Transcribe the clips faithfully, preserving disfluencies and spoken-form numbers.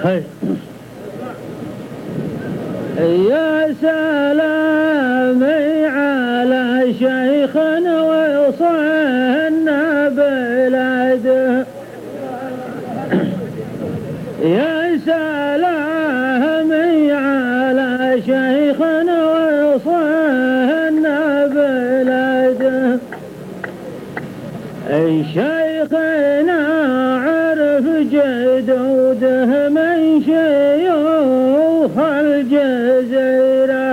خير. يا سلامي على شيخ وصلنا بلاده، يا سلامي على شيخ وصلنا بلاده، شيخنا عرف جدوده من شيوخ الجزيرة،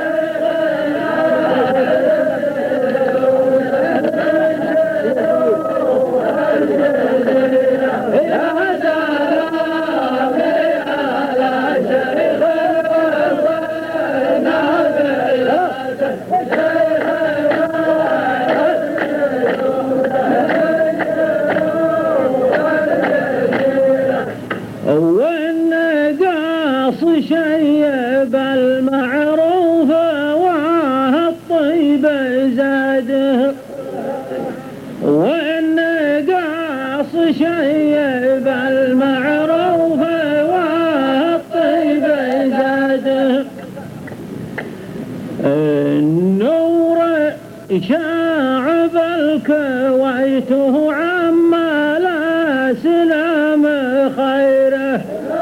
شيب المعروف والطيب زاده، وإن قاص شيب المعروف والطيب زاده، النور شاع بالكويت عما لا سلام خيره،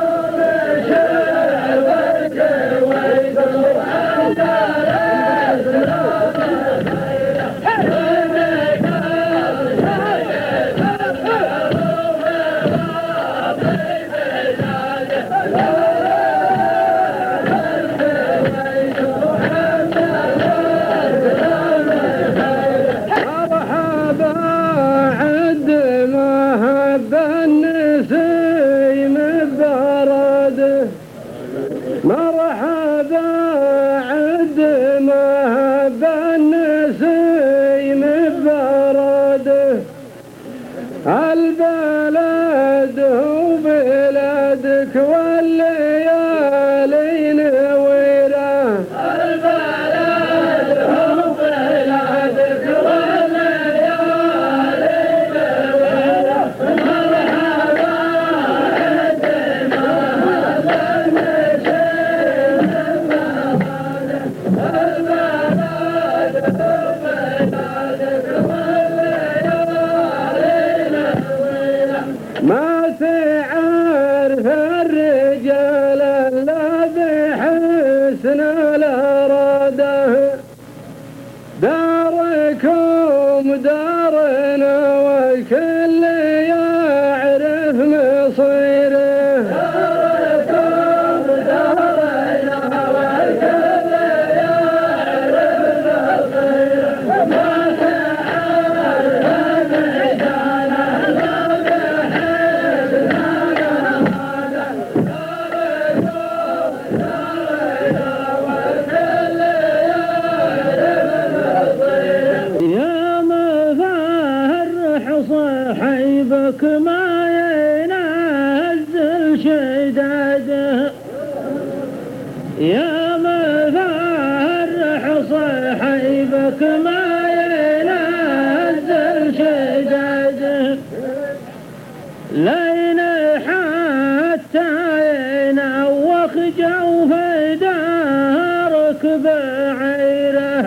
مرحبا عد مهب النسيم ببرده، البلد هو بلادك والليالي نويره، البلد هو بلادك والليالي نويره، مرحبا عد مهب ما تعرف الرجال الا بحسن الاراده، داركم دارنا والكل يعرف مصيره، داركم دارنا والكل يعرف مصيره، ما تعرف الرجال صاحبك ما ينزل شداده، يا مفرح صاحبك ما ينزل شداده، لين حتى ينوخ جوف دارك بعيره،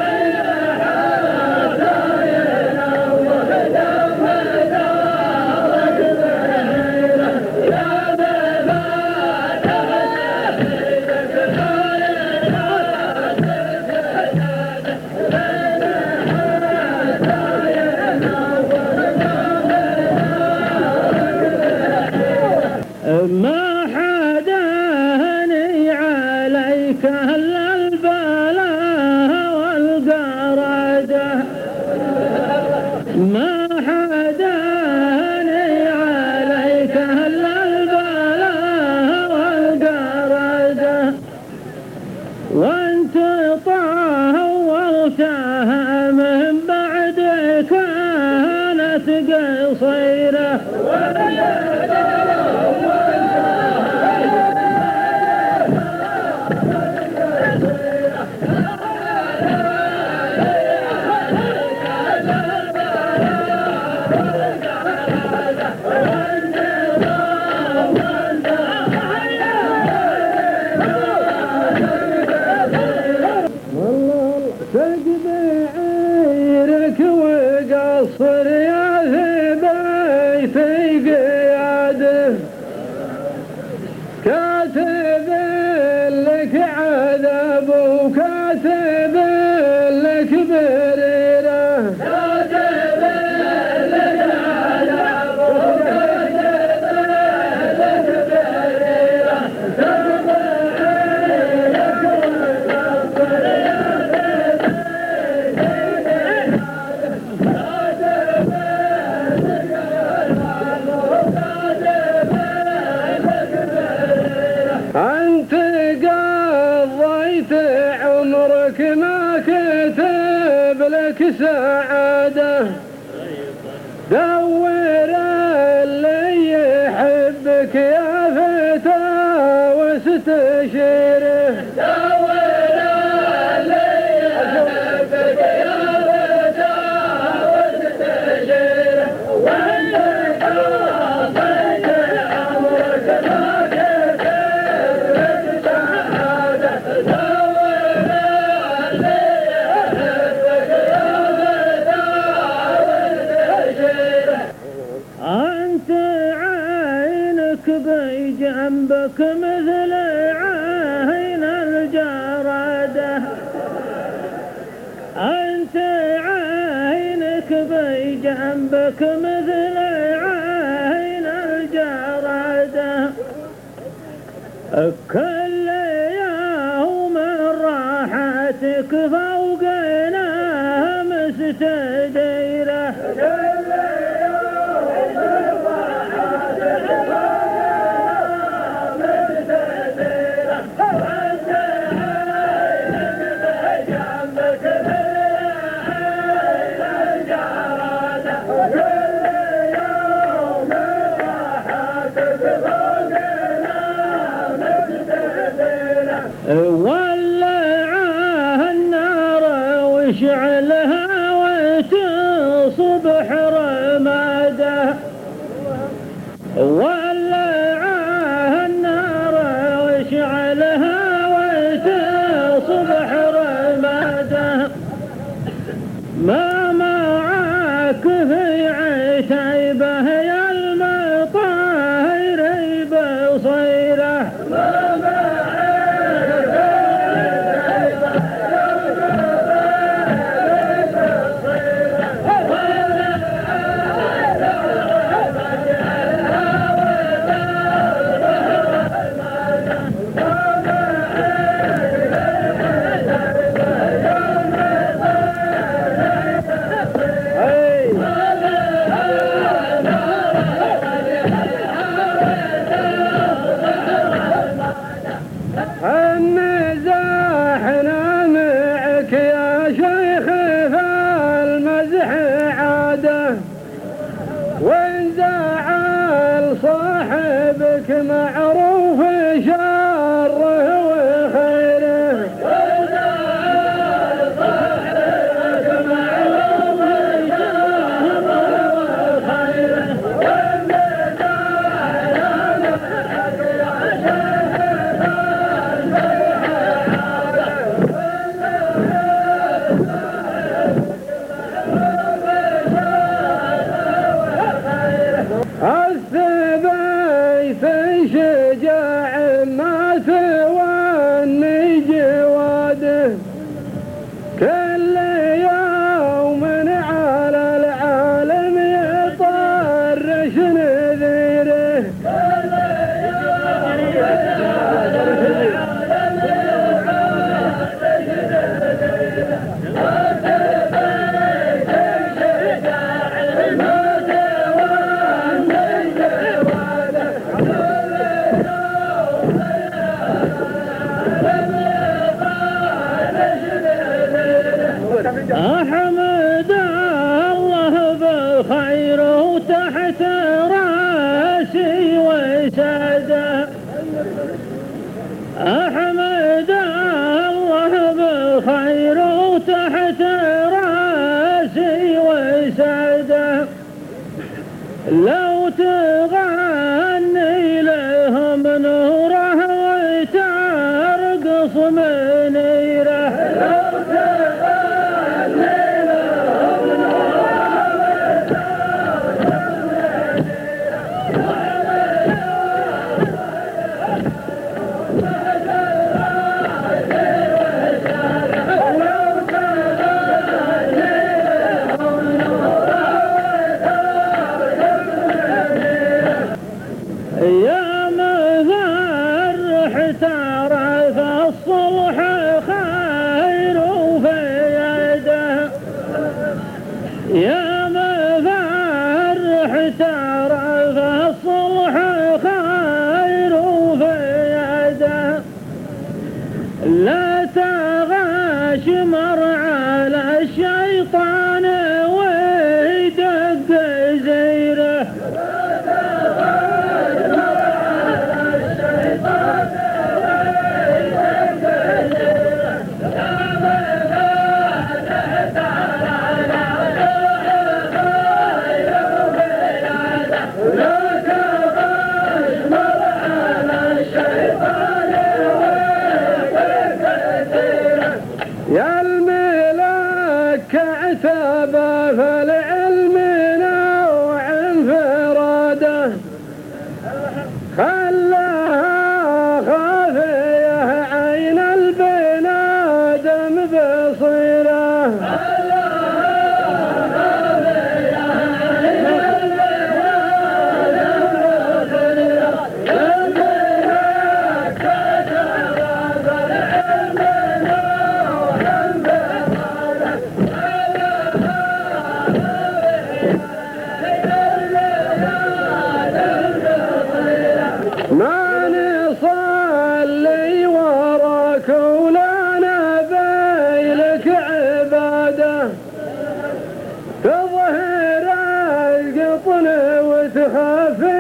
ما حدا هني عليك الا البلاء والقرده، ما حدا هني عليك الا البلاء والقرده، وانت طولتها من بعد كانت قصيره، عمرك ما كتب لك سعادة، دور اللي يحبك يا فتى واستشيره، دور اللي يحبك يا فتى واستشيره، وانت قاصد عمرك ما كتب لك سعادة، دور اللي يحبك يا فتى واستشيره. أنت عينك بجنبك مثل عين الجرادة، أنت عينك بجنبك مثل عين الجرادة، كل يوم راحتك فوقنا مستديرة، ولع النار واشعلها وتصبح رمادة، ولع النار واشعلها وتصبح رمادة، ما معك في عتيبه يا المطاهر بصيره، النزاحنا معك يا شيخ فالمزح عاده، وإن زعل صاحبك معروف شره وخيره، وإن زعل صاحبك معروف شره وخيره، وإن زعل معك يا شيخ الثبيت شجاع ما توني جواده، كل يوم على العالم يطرش نذيره، كل يوم على العالم يطرش نذيره، الثبيت شجاع ما أحمد الله بالخير وتحت راسي وسادة، أحمد الله بالخير وتحت راسي وسادة، لو تغني لهم نوره وترقص منيره، لو تغني لهم يا مفرح تعرف الصلح لك عباده تظهر القطن وتخافي